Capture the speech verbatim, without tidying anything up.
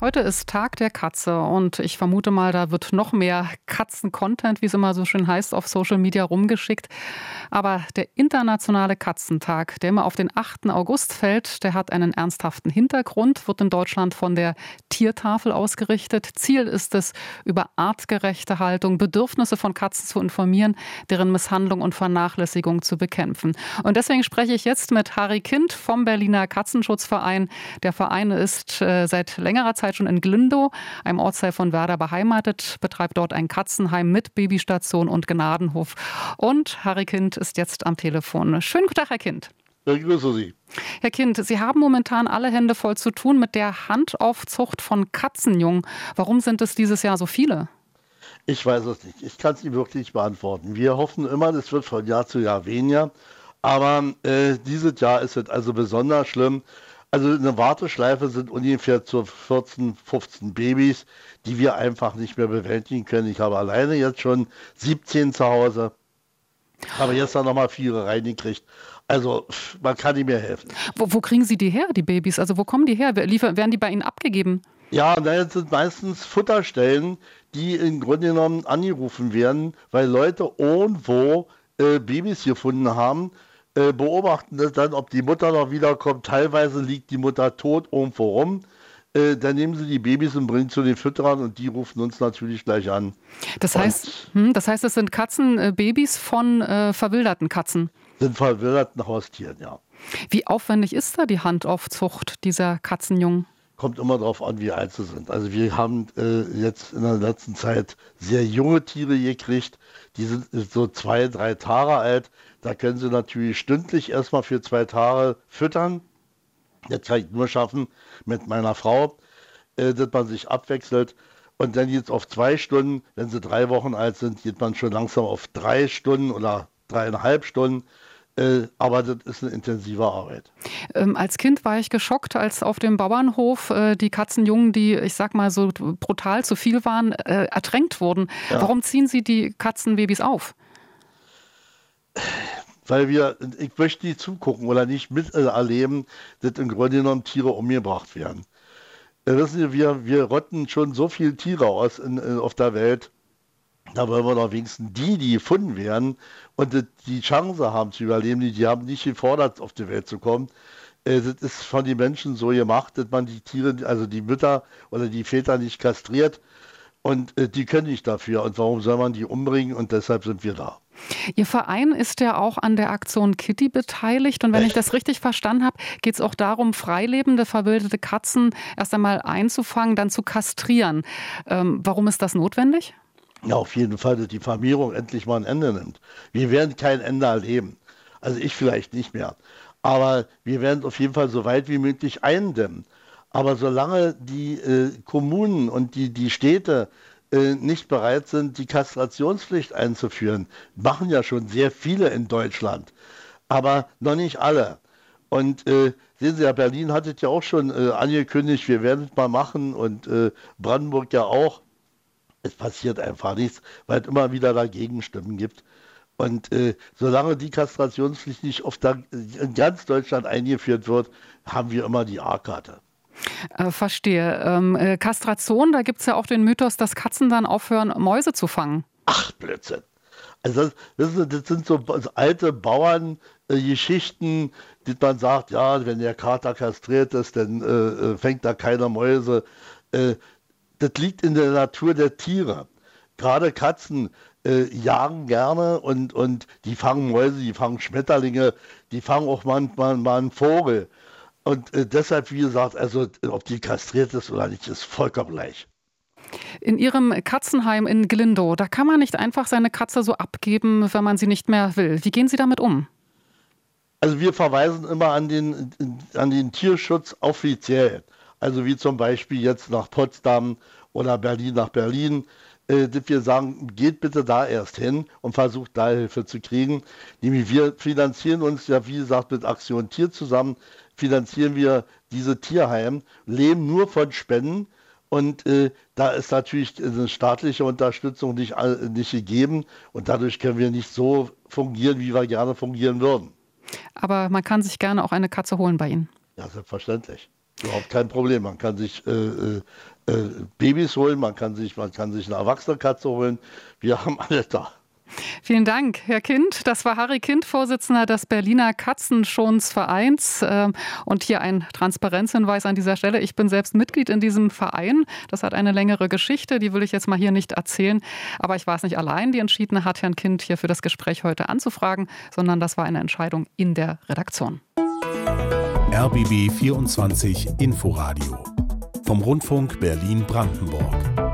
Heute ist Tag der Katze und ich vermute mal, da wird noch mehr Katzen-Content, wie es immer so schön heißt, auf Social Media rumgeschickt. Aber der internationale Katzentag, der immer auf den achten August fällt, der hat einen ernsthaften Hintergrund, wird in Deutschland von der Tiertafel ausgerichtet. Ziel ist es, über artgerechte Haltung, Bedürfnisse von Katzen zu informieren, deren Misshandlung und Vernachlässigung zu bekämpfen. Und deswegen spreche ich jetzt mit Harry Kind vom Berliner Katzenschutzverein. Der Verein ist äh, seit längerer Zeit schon in Glindow, einem Ortsteil von Werder, beheimatet, betreibt dort ein Katzenheim mit Babystation und Gnadenhof. Und Harry Kind ist jetzt am Telefon. Schönen guten Tag, Herr Kind. Ja, ich grüße Sie. Herr Kind, Sie haben momentan alle Hände voll zu tun mit der Handaufzucht von Katzenjungen. Warum sind es dieses Jahr so viele? Ich weiß es nicht. Ich kann es Ihnen wirklich nicht beantworten. Wir hoffen immer, das wird von Jahr zu Jahr weniger. Aber äh, dieses Jahr ist es also besonders schlimm. Also eine Warteschleife sind ungefähr zu vierzehn, fünfzehn Babys, die wir einfach nicht mehr bewältigen können. Ich habe alleine jetzt schon siebzehn zu Hause, habe jetzt dann nochmal vier reingekriegt. Also man kann nicht mehr helfen. Wo, wo kriegen Sie die her, die Babys? Also wo kommen die her? Liefer, werden die bei Ihnen abgegeben? Ja, das sind meistens Futterstellen, die im Grunde genommen angerufen werden, weil Leute irgendwo äh, Babys gefunden haben, äh, beobachten das dann, ob die Mutter noch wiederkommt. Teilweise liegt die Mutter tot irgendwo rum. Äh, dann nehmen sie die Babys und bringen zu den Fütterern und die rufen uns natürlich gleich an. Das heißt, hm, das heißt, es sind Katzenbabys von äh, verwilderten Katzen? Sind verwilderten Haustieren, ja. Wie aufwendig ist da die Handaufzucht dieser Katzenjungen? Kommt immer darauf an, wie alt sie sind. Also wir haben äh, jetzt in der letzten Zeit sehr junge Tiere gekriegt. Die sind so zwei, drei Tage alt. Da können sie natürlich stündlich erstmal für zwei Tage füttern. Das kann ich nur schaffen mit meiner Frau, äh, dass man sich abwechselt. Und dann geht es auf zwei Stunden. Wenn sie drei Wochen alt sind, geht man schon langsam auf drei Stunden oder dreieinhalb Stunden. Äh, aber das ist eine intensive Arbeit. Ähm, als Kind war ich geschockt, als auf dem Bauernhof äh, die Katzenjungen, die, ich sag mal, so brutal zu viel waren, äh, ertränkt wurden. Ja. Warum ziehen Sie die Katzenbabys auf? Weil wir, ich möchte nicht zugucken oder nicht miterleben, dass im Grunde genommen Tiere umgebracht werden. Äh, wissen Sie, wir, wir rotten schon so viele Tiere aus in, in, auf der Welt. Da wollen wir doch wenigstens die, die gefunden werden und die Chance haben zu überleben, die, die haben nicht gefordert, auf die Welt zu kommen. Äh, das ist von den Menschen so gemacht, dass man die Tiere, also die Mütter oder die Väter nicht kastriert und äh, die können nicht dafür. Und warum soll man die umbringen? Und deshalb sind wir da. Ihr Verein ist ja auch an der Aktion Kitty beteiligt. Und wenn Echt? ich das richtig verstanden habe, geht es auch darum, freilebende, verwilderte Katzen erst einmal einzufangen, dann zu kastrieren. Ähm, warum ist das notwendig? Ja, auf jeden Fall, dass die Vermehrung endlich mal ein Ende nimmt. Wir werden kein Ende erleben. Also ich vielleicht nicht mehr. Aber wir werden auf jeden Fall so weit wie möglich eindämmen. Aber solange die äh, Kommunen und die, die Städte äh, nicht bereit sind, die Kastrationspflicht einzuführen, machen ja schon sehr viele in Deutschland, aber noch nicht alle. Und äh, sehen Sie ja, Berlin hat es ja auch schon äh, angekündigt, wir werden es mal machen und äh, Brandenburg ja auch. Es passiert einfach nichts, weil es immer wieder dagegen Stimmen gibt. Und äh, solange die Kastrationspflicht nicht auf der, in ganz Deutschland eingeführt wird, haben wir immer die A-Karte. Äh, verstehe. Ähm, äh, Kastration, da gibt es ja auch den Mythos, dass Katzen dann aufhören, Mäuse zu fangen. Ach, Blödsinn. Also das, wissen Sie, das sind so alte Bauerngeschichten, äh, die man sagt, ja, wenn der Kater kastriert ist, dann äh, fängt da keiner Mäuse. Äh, Das liegt in der Natur der Tiere. Gerade Katzen äh, jagen gerne und, und die fangen Mäuse, die fangen Schmetterlinge, die fangen auch manchmal mal einen Vogel. Und äh, deshalb, wie gesagt, also ob die kastriert ist oder nicht, ist vollkommen gleich. In Ihrem Katzenheim in Glindow, da kann man nicht einfach seine Katze so abgeben, wenn man sie nicht mehr will. Wie gehen Sie damit um? Also wir verweisen immer an den, an den Tierschutz offiziell. Also wie zum Beispiel jetzt nach Potsdam oder Berlin nach Berlin, äh, dass wir sagen, geht bitte da erst hin und versucht da Hilfe zu kriegen. Nämlich wir finanzieren uns ja, wie gesagt, mit Aktion Tier zusammen, finanzieren wir diese Tierheime, leben nur von Spenden und äh, da ist natürlich eine staatliche Unterstützung nicht, nicht gegeben und dadurch können wir nicht so fungieren, wie wir gerne fungieren würden. Aber man kann sich gerne auch eine Katze holen bei Ihnen. Ja, selbstverständlich. Überhaupt kein Problem. Man kann sich äh, äh, Babys holen, man kann sich, man kann sich eine erwachsene Katze holen. Wir haben alle da. Vielen Dank, Herr Kind. Das war Harry Kind, Vorsitzender des Berliner Katzenschonsvereins. Und hier ein Transparenzhinweis an dieser Stelle. Ich bin selbst Mitglied in diesem Verein. Das hat eine längere Geschichte, die will ich jetzt mal hier nicht erzählen. Aber ich war es nicht allein, die entschieden hat, Herrn Kind hier für das Gespräch heute anzufragen, sondern das war eine Entscheidung in der Redaktion. R B B vierundzwanzig Inforadio vom Rundfunk Berlin-Brandenburg.